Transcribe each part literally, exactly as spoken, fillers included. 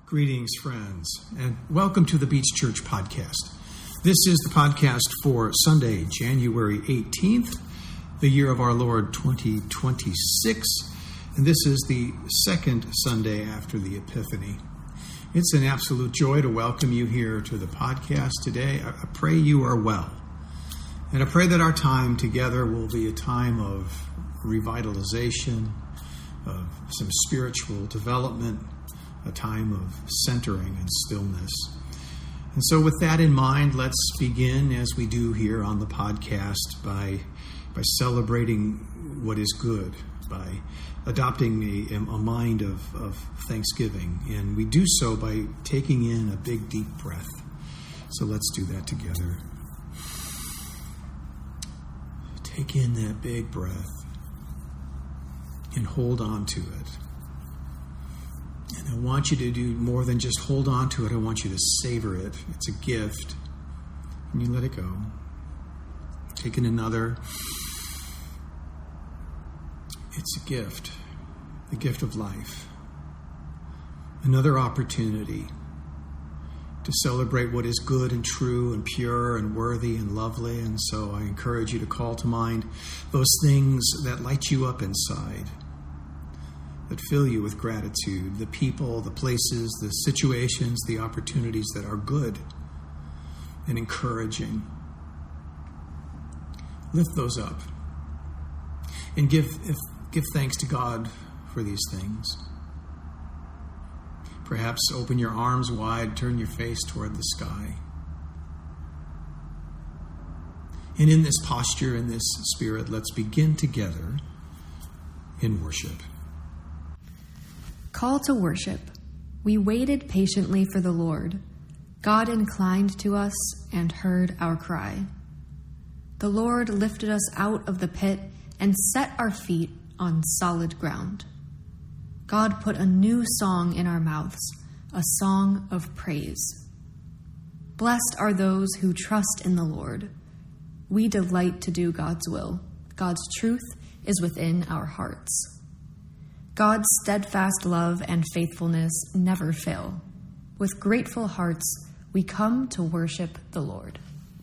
Greetings, friends, and welcome to the Beach Church Podcast. This is the podcast for Sunday, January eighteenth, the year of our Lord twenty twenty-six, and this is the second Sunday after the Epiphany. It's an absolute joy to welcome you here to the podcast today. I pray you are well, and I pray that our time together will be a time of revitalization, of some spiritual development, a time of centering and stillness. And so with that in mind, let's begin, as we do here on the podcast, by by celebrating what is good, by adopting a, a mind of, of thanksgiving. And we do so by taking in a big, deep breath. So let's do that together. Take in that big breath and hold on to it. And I want you to do more than just hold on to it. I want you to savor it. It's a gift. And you let it go. Take in another. It's a gift. The gift of life. Another opportunity to celebrate what is good and true and pure and worthy and lovely. And so I encourage you to call to mind those things that light you up inside, that fill you with gratitude, the people, the places, the situations, the opportunities that are good and encouraging. Lift those up and give if, give thanks to God for these things. Perhaps open your arms wide, turn your face toward the sky. And in this posture, in this spirit, let's begin together in worship. Call to worship. We waited patiently for the Lord. God inclined to us and heard our cry. The Lord lifted us out of the pit and set our feet on solid ground. God put a new song in our mouths, a song of praise. Blessed are those who trust in the Lord. We delight to do God's will. God's truth is within our hearts. God's steadfast love and faithfulness never fail. With grateful hearts, we come to worship the Lord.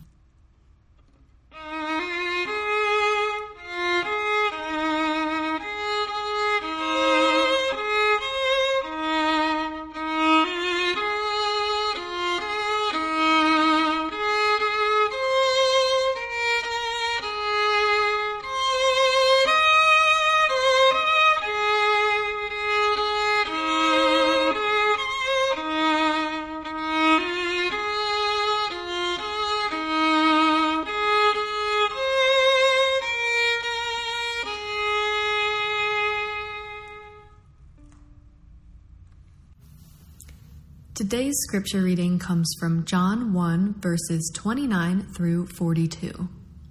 Today's scripture reading comes from John one, verses twenty-nine through forty-two.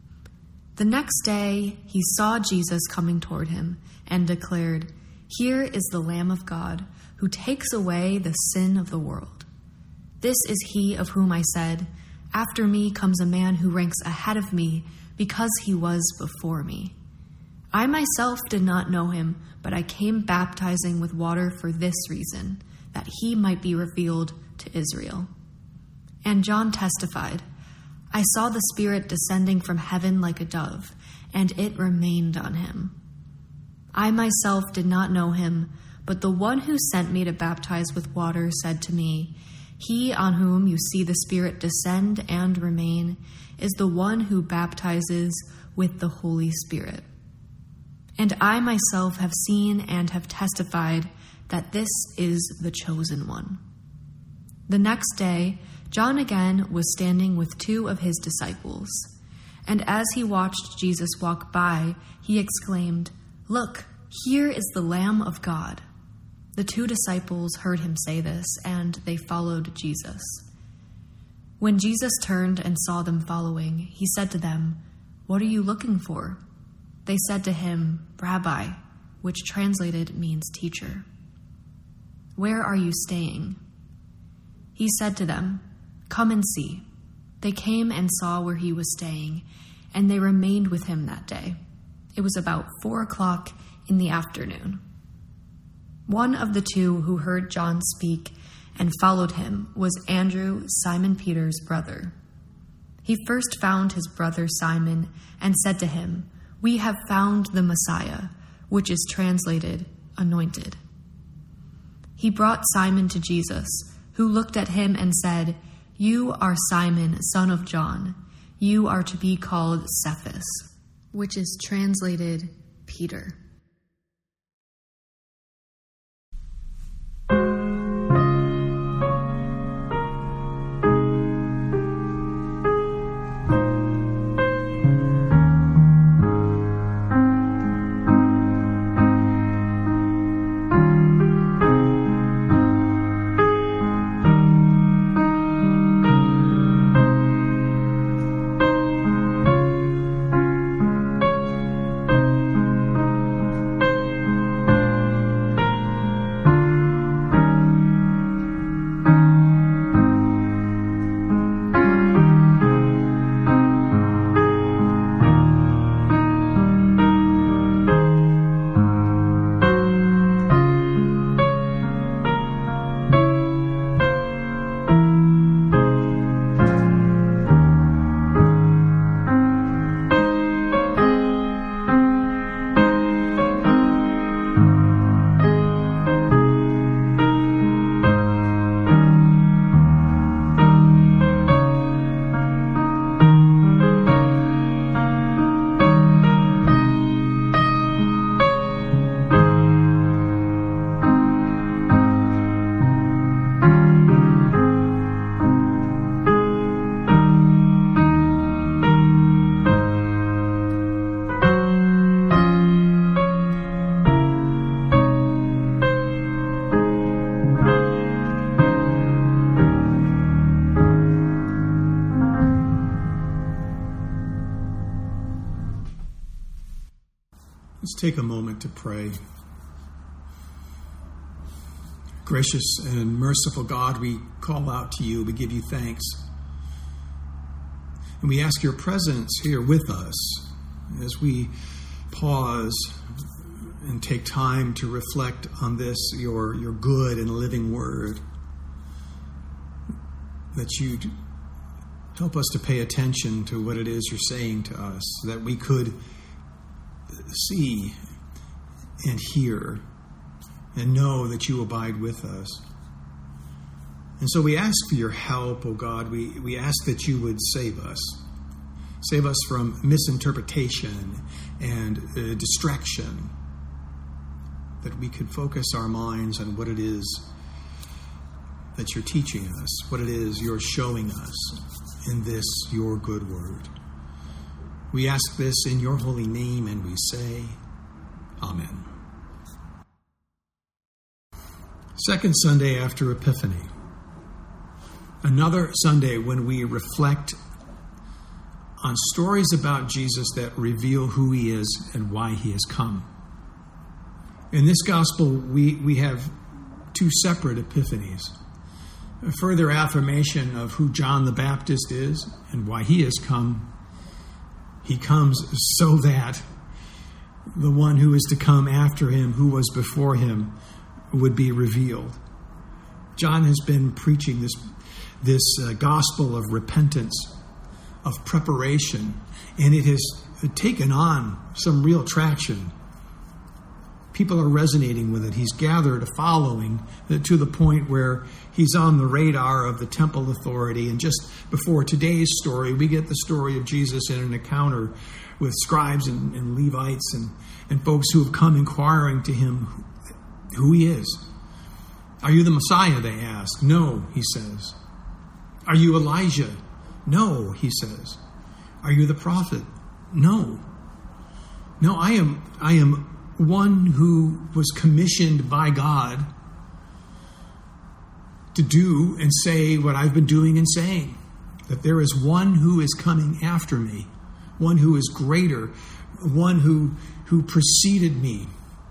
The next day he saw Jesus coming toward him and declared, "Here is the Lamb of God, who takes away the sin of the world. This is he of whom I said, 'After me comes a man who ranks ahead of me because he was before me.' I myself did not know him, but I came baptizing with water for this reason, that he might be revealed to Israel." And John testified, "I saw the Spirit descending from heaven like a dove, and it remained on him. I myself did not know him, but the one who sent me to baptize with water said to me, 'He on whom you see the Spirit descend and remain is the one who baptizes with the Holy Spirit.' And I myself have seen and have testified that this is the chosen one." The next day, John again was standing with two of his disciples. And as he watched Jesus walk by, he exclaimed, "Look, here is the Lamb of God." The two disciples heard him say this, and they followed Jesus. When Jesus turned and saw them following, he said to them, "What are you looking for?" They said to him, "Rabbi," which translated means teacher. "Where are you staying?" He said to them, "Come and see." They came and saw where he was staying, and they remained with him that day. It was about four o'clock in the afternoon. One of the two who heard John speak and followed him was Andrew, Simon Peter's brother. He first found his brother Simon and said to him, "We have found the Messiah," which is translated, anointed. He brought Simon to Jesus, who looked at him and said, "You are Simon, son of John. You are to be called Cephas," which is translated, Peter. Let's take a moment to pray. Gracious and merciful God, we call out to you. We give you thanks. And we ask your presence here with us as we pause and take time to reflect on this, your, your good and living word. That you'd help us to pay attention to what it is you're saying to us, so that we could see and hear and know that you abide with us. And so we ask for your help, oh God. We, we ask that you would save us. Save us from misinterpretation and uh, distraction. That we could focus our minds on what it is that you're teaching us, what it is you're showing us in this, your good word. We ask this in your holy name, and we say, Amen. Second Sunday after Epiphany. Another Sunday when we reflect on stories about Jesus that reveal who he is and why he has come. In this gospel, we, we have two separate epiphanies. A further affirmation of who John the Baptist is and why he has come. He comes so that the one who is to come after him, who was before him, would be revealed. John has been preaching this, this uh, gospel of repentance, of preparation, and it has taken on some real traction. People are resonating with it. He's gathered a following to the point where he's on the radar of the temple authority. And just before today's story, we get the story of Jesus in an encounter with scribes and, and Levites and, and folks who have come inquiring to him who he is. Are you the Messiah, they ask. No, he says. Are you Elijah? No, he says. Are you the prophet? No. No, I am, I am one who was commissioned by God to do and say what I've been doing and saying. That there is one who is coming after me, one who is greater, one who, who preceded me.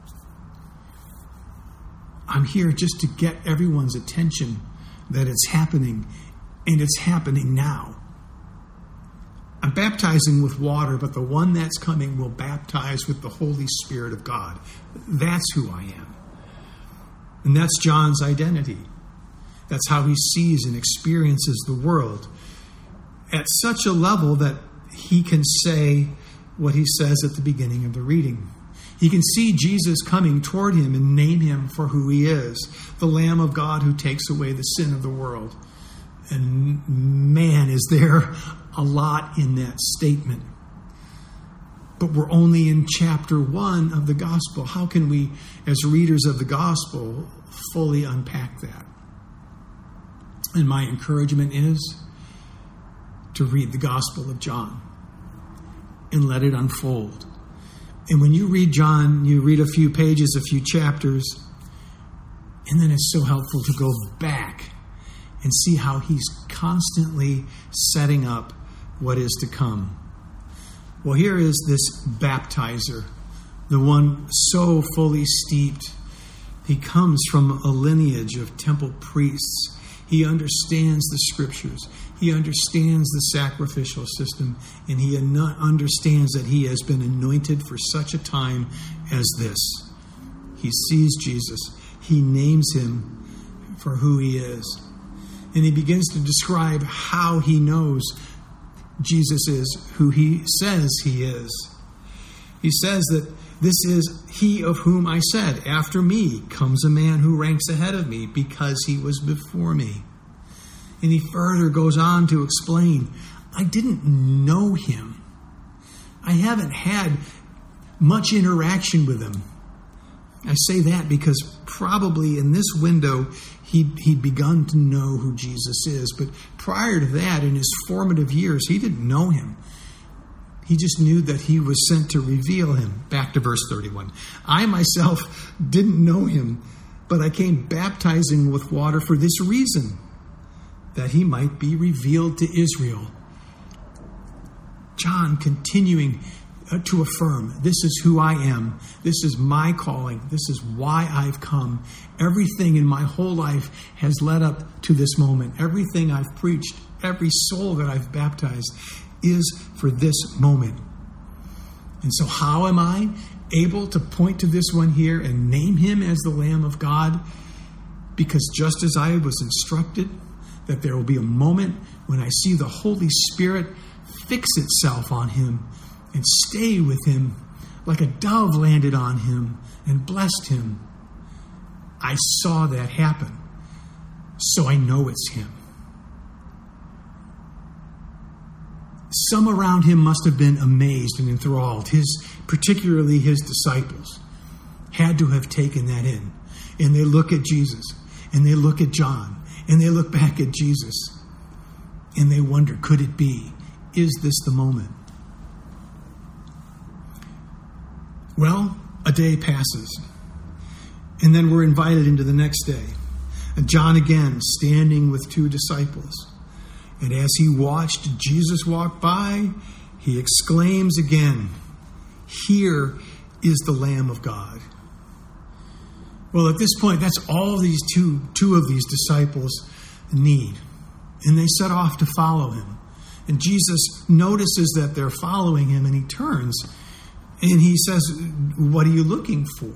I'm here just to get everyone's attention that it's happening, and it's happening now. I'm baptizing with water, but the one that's coming will baptize with the Holy Spirit of God. That's who I am. And that's John's identity. That's how he sees and experiences the world, at such a level that he can say what he says at the beginning of the reading. He can see Jesus coming toward him and name him for who he is, the Lamb of God who takes away the sin of the world. And man, is there a lot in that statement. But we're only in chapter one of the gospel. How can we, as readers of the gospel, fully unpack that? And my encouragement is to read the Gospel of John and let it unfold. And when you read John, you read a few pages, a few chapters, and then it's so helpful to go back and see how he's constantly setting up what is to come. Well, here is this baptizer, the one so fully steeped. He comes from a lineage of temple priests. He understands the scriptures. He understands the sacrificial system. And he understands that he has been anointed for such a time as this. He sees Jesus. He names him for who he is. And he begins to describe how he knows Jesus is who he says he is. He says that this is he of whom I said, after me comes a man who ranks ahead of me because he was before me. And he further goes on to explain, I didn't know him. I haven't had much interaction with him. I say that because probably in this window, he'd, he'd begun to know who Jesus is. But prior to that, in his formative years, he didn't know him. He just knew that he was sent to reveal him. Back to verse thirty-one. I myself didn't know him, but I came baptizing with water for this reason, that he might be revealed to Israel. John continuing to affirm, this is who I am. This is my calling. This is why I've come. Everything in my whole life has led up to this moment. Everything I've preached, every soul that I've baptized is for this moment. And so how am I able to point to this one here and name him as the Lamb of God? Because just as I was instructed that there will be a moment when I see the Holy Spirit fix itself on him and stay with him like a dove landed on him and blessed him. I saw that happen, so I know it's him. Some around him must have been amazed and enthralled. His, particularly his disciples, had to have taken that in. And they look at Jesus, and they look at John, and they look back at Jesus, and they wonder, could it be? Is this the moment? Well, a day passes, and then we're invited into the next day. And John again, standing with two disciples. And as he watched Jesus walk by, he exclaims again, here is the Lamb of God. Well, at this point, that's all these two, two of these disciples need. And they set off to follow him. And Jesus notices that they're following him, and he turns and he says, what are you looking for?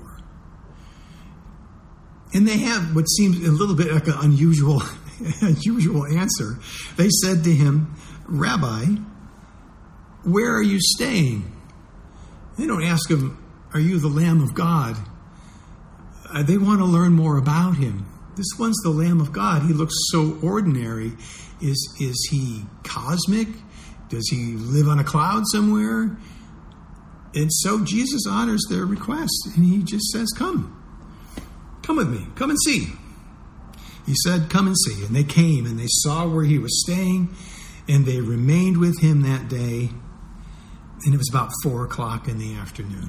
And they have what seems a little bit like an unusual, unusual answer. They said to him, Rabbi, where are you staying? They don't ask him, are you the Lamb of God? Uh, they want to learn more about him. This one's the Lamb of God. He looks so ordinary. Is, is he cosmic? Does he live on a cloud somewhere? And so Jesus honors their request, and he just says, come. Come with me. Come and see. He said, come and see. And they came, and they saw where he was staying, and they remained with him that day. And it was about four o'clock in the afternoon.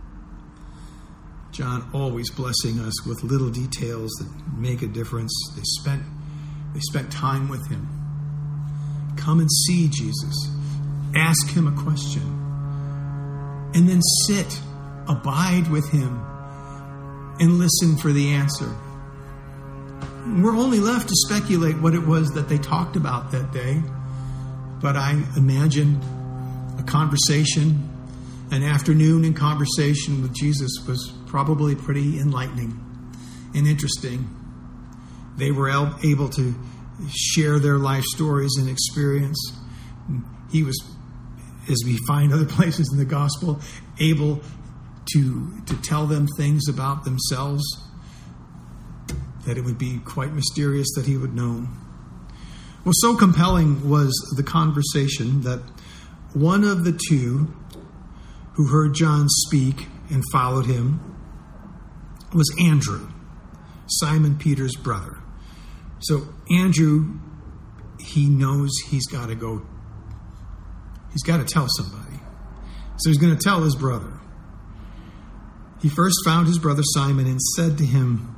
John always blessing us with little details that make a difference. They spent, they spent time with him. Come and see Jesus. Ask him a question. And then sit, abide with him, and listen for the answer. We're only left to speculate what it was that they talked about that day. But I imagine a conversation, an afternoon in conversation with Jesus was probably pretty enlightening and interesting. They were able to share their life stories and experience. He was, as we find other places in the gospel, able to, to tell them things about themselves that it would be quite mysterious that he would know. Well, so compelling was the conversation that one of the two who heard John speak and followed him was Andrew, Simon Peter's brother. So Andrew, he knows he's got to go, he's got to tell somebody. So he's going to tell his brother. He first found his brother Simon and said to him,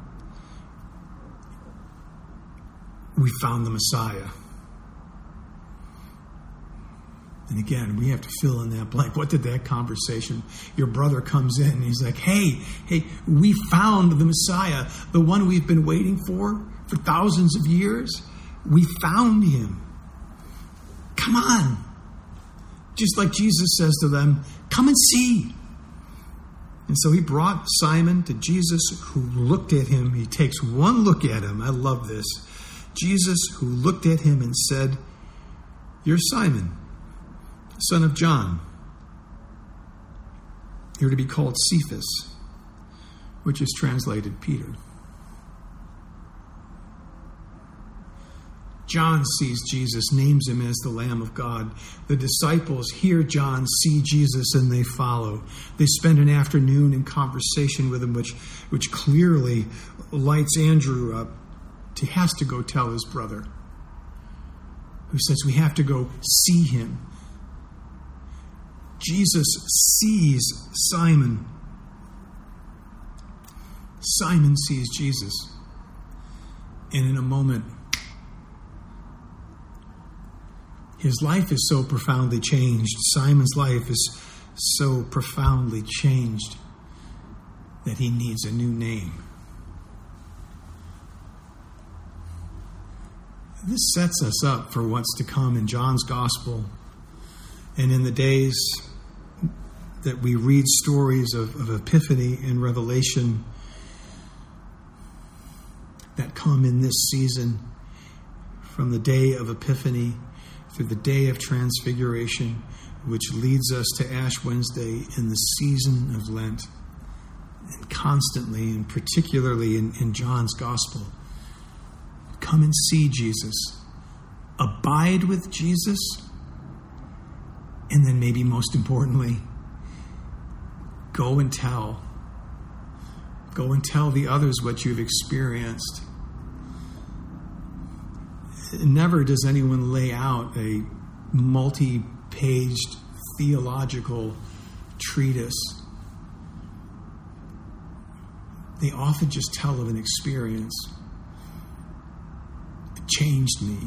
"We found the Messiah." And again, we have to fill in that blank. What did that conversation? Your brother comes in and he's like, hey, hey, we found the Messiah, the one we've been waiting for for thousands of years. We found him. Come on. Just like Jesus says to them, come and see. And so he brought Simon to Jesus, who looked at him. He takes one look at him. I love this. Jesus, who looked at him and said, "You're Simon, son of John. You're to be called Cephas," which is translated Peter. John sees Jesus, names him as the Lamb of God. The disciples hear John, see Jesus, and they follow. They spend an afternoon in conversation with him, which, which clearly lights Andrew up. He has to go tell his brother, who says we have to go see him. Jesus sees Simon. Simon sees Jesus. And in a moment, his life is so profoundly changed. Simon's life is so profoundly changed that he needs a new name. This sets us up for what's to come in John's gospel and in the days that we read stories of, of Epiphany and Revelation that come in this season, from the day of Epiphany through the day of Transfiguration, which leads us to Ash Wednesday in the season of Lent, and constantly and particularly in, in John's gospel. Come and see Jesus. Abide with Jesus. And then maybe most importantly, go and tell. Go and tell the others what you've experienced. Never does anyone lay out a multi-paged theological treatise. They often just tell of an experience. It changed me.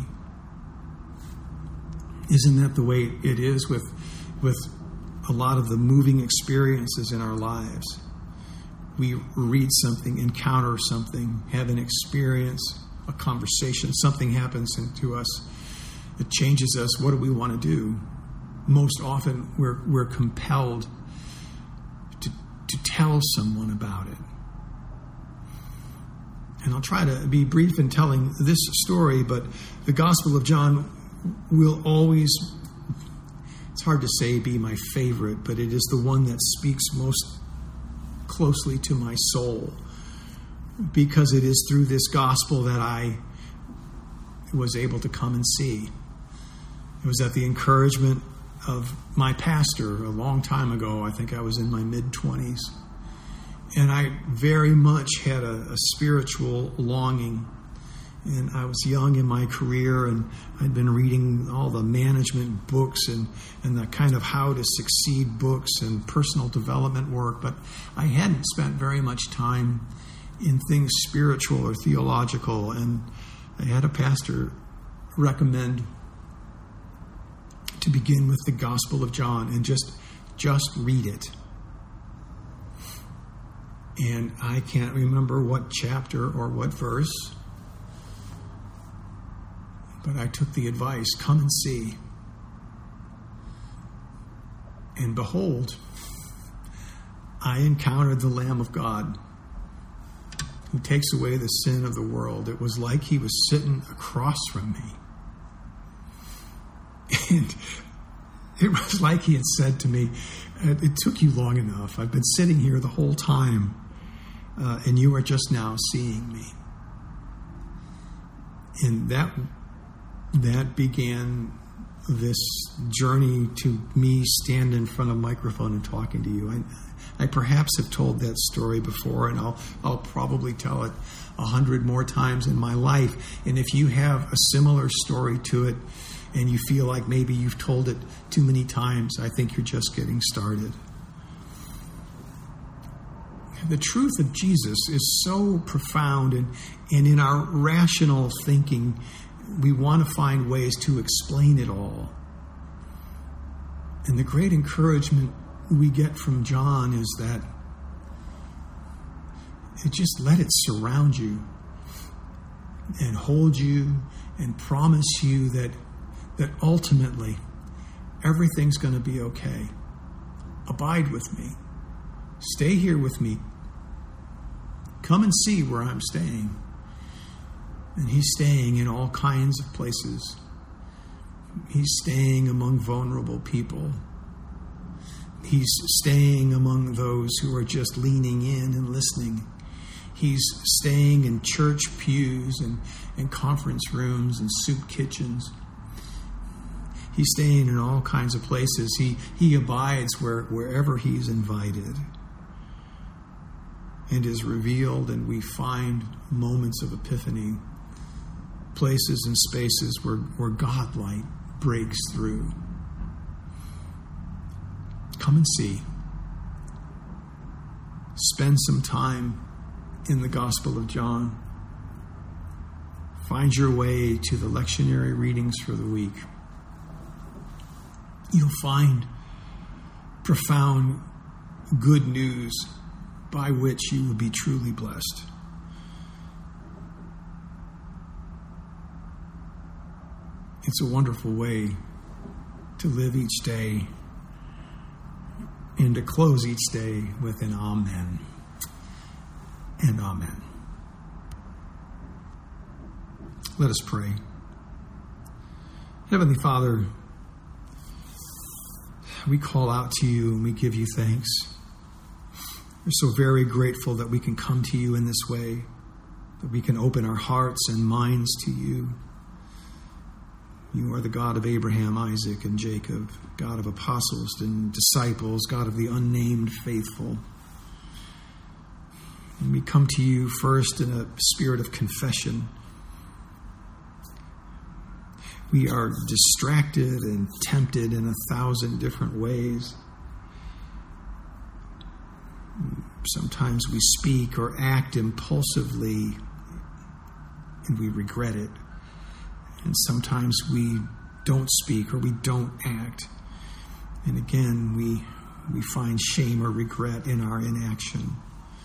Isn't that the way it is with, with a lot of the moving experiences in our lives? We read something, encounter something, have an experience, a conversation, something happens to us. It changes us. What do we want to do? Most often we're we're compelled to, to tell someone about it. And I'll try to be brief in telling this story, but the Gospel of John will always, it's hard to say be my favorite, but it is the one that speaks most closely to my soul, because it is through this gospel that I was able to come and see. It was at the encouragement of my pastor a long time ago. I think I was in my mid-twenties. And I very much had a, a spiritual longing. And I was young in my career, and I'd been reading all the management books and, and the kind of how to succeed books and personal development work. But I hadn't spent very much time in things spiritual or theological. And I had a pastor recommend to begin with the Gospel of John and just, just read it. And I can't remember what chapter or what verse, but I took the advice, come and see. And behold, I encountered the Lamb of God. who takes away the sin of the world. It was like he was sitting across from me. And it was like he had said to me, it took you long enough. I've been sitting here the whole time, uh, and you are just now seeing me. And that that began this journey to me standing in front of a microphone and talking to you. I, I perhaps have told that story before, and I'll I'll probably tell it a hundred more times in my life. And if you have a similar story to it, and you feel like maybe you've told it too many times, I think you're just getting started. The truth of Jesus is so profound, and, and in our rational thinking, we want to find ways to explain it all. And the great encouragement we get from John is that it just let it surround you and hold you and promise you that that ultimately everything's going to be okay. Abide with me. Stay here with me. Come and see where I'm staying. And he's staying in all kinds of places. He's staying among vulnerable people. He's staying among those who are just leaning in and listening. He's staying in church pews and, and conference rooms and soup kitchens. He's staying in all kinds of places. He he abides where, wherever he's invited and is revealed, and we find moments of epiphany, places and spaces where, where God light breaks through. Come and see. Spend some time in the Gospel of John. Find your way to the lectionary readings for the week. You'll find profound good news by which you will be truly blessed. It's a wonderful way to live each day and to close each day with an amen and amen. Let us pray. Heavenly Father, we call out to you and we give you thanks. We're so very grateful that we can come to you in this way, that we can open our hearts and minds to you. You are the God of Abraham, Isaac, and Jacob, God of apostles and disciples, God of the unnamed faithful. And we come to you first in a spirit of confession. We are distracted and tempted in a thousand different ways. Sometimes we speak or act impulsively and we regret it. And sometimes we don't speak or we don't act. And again, we we find shame or regret in our inaction.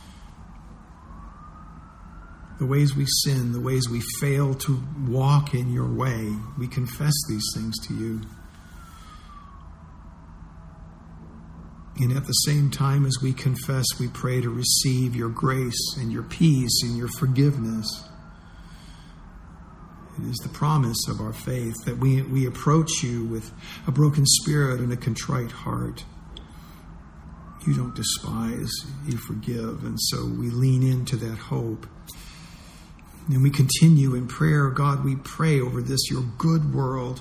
The ways we sin, the ways we fail to walk in your way, we confess these things to you. And at the same time as we confess, we pray to receive your grace and your peace and your forgiveness. It is the promise of our faith that we, we approach you with a broken spirit and a contrite heart. You don't despise, you forgive. And so we lean into that hope. And we continue in prayer. God, we pray over this, your good world.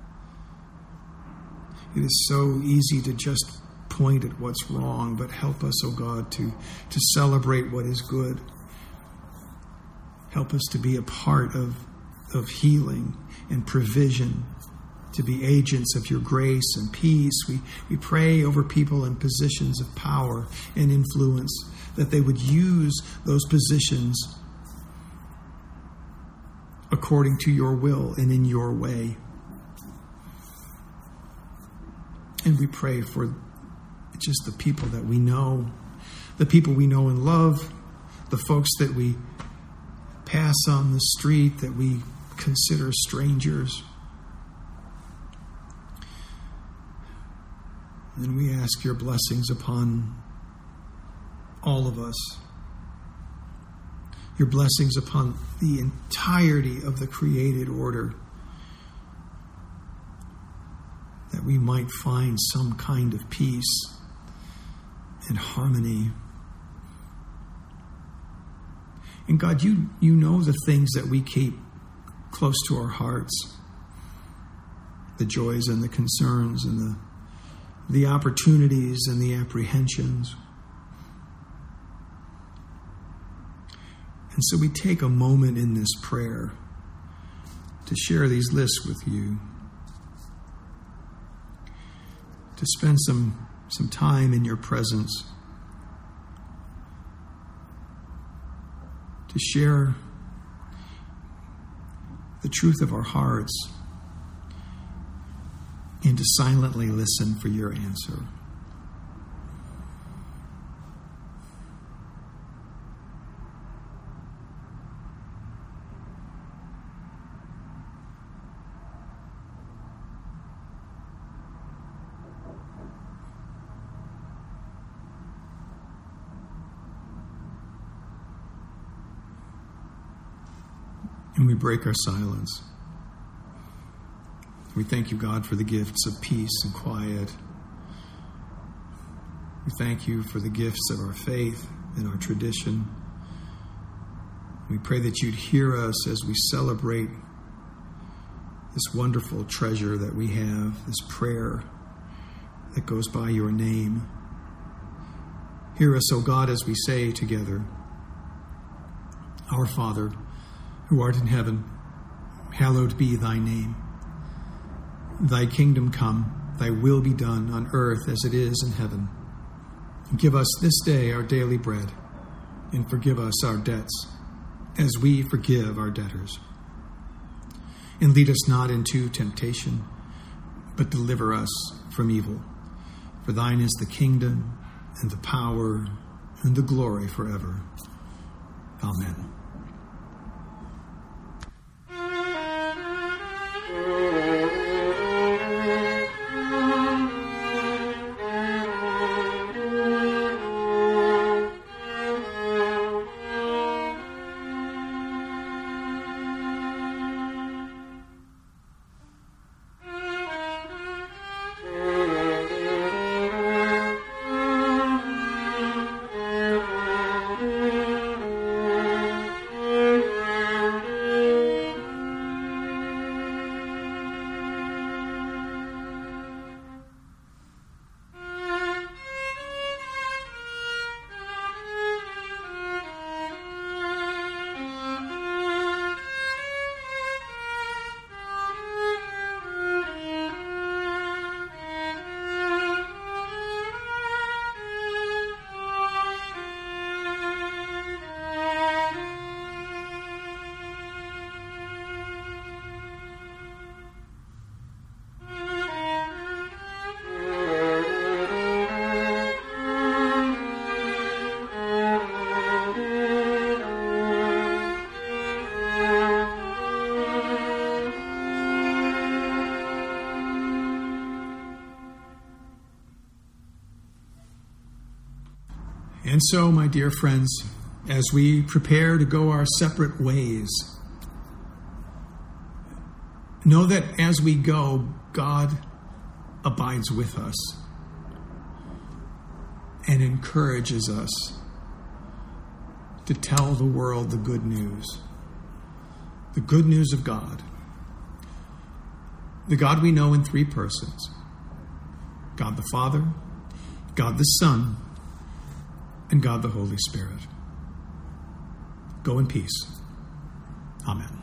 It is so easy to just point at what's wrong, but help us, oh God, to, to celebrate what is good. Help us to be a part of, of healing and provision, to be agents of your grace and peace. We, we pray over people in positions of power and influence, that they would use those positions according to your will and in your way. And we pray for just the people that we know, the people we know and love, the folks that we pass on the street that we consider strangers. And we ask your blessings upon all of us. your blessings upon the entirety of the created order, that we might find some kind of peace and harmony. And God, you, you know the things that we keep close to our hearts, the joys and the concerns and the, the opportunities and the apprehensions. And so we take a moment in this prayer to share these lists with you, to spend some, some time in your presence, to share the truth of our hearts, and to silently listen for your answer. And we break our silence. We thank you, God, for the gifts of peace and quiet. We thank you for the gifts of our faith and our tradition. We pray that you'd hear us as we celebrate this wonderful treasure that we have, this prayer that goes by your name. Hear us, O God, as we say together, Our Father, who art in heaven, hallowed be thy name. Thy kingdom come, thy will be done on earth as it is in heaven. Give us this day our daily bread, and forgive us our debts, as we forgive our debtors. And lead us not into temptation, but deliver us from evil. For thine is the kingdom, and the power, and the glory forever. Amen. And so, my dear friends, as we prepare to go our separate ways, know that as we go, God abides with us and encourages us to tell the world the good news, the good news of God, the God we know in three persons, God the Father, God the Son, and God the Holy Spirit. Go in peace. Amen.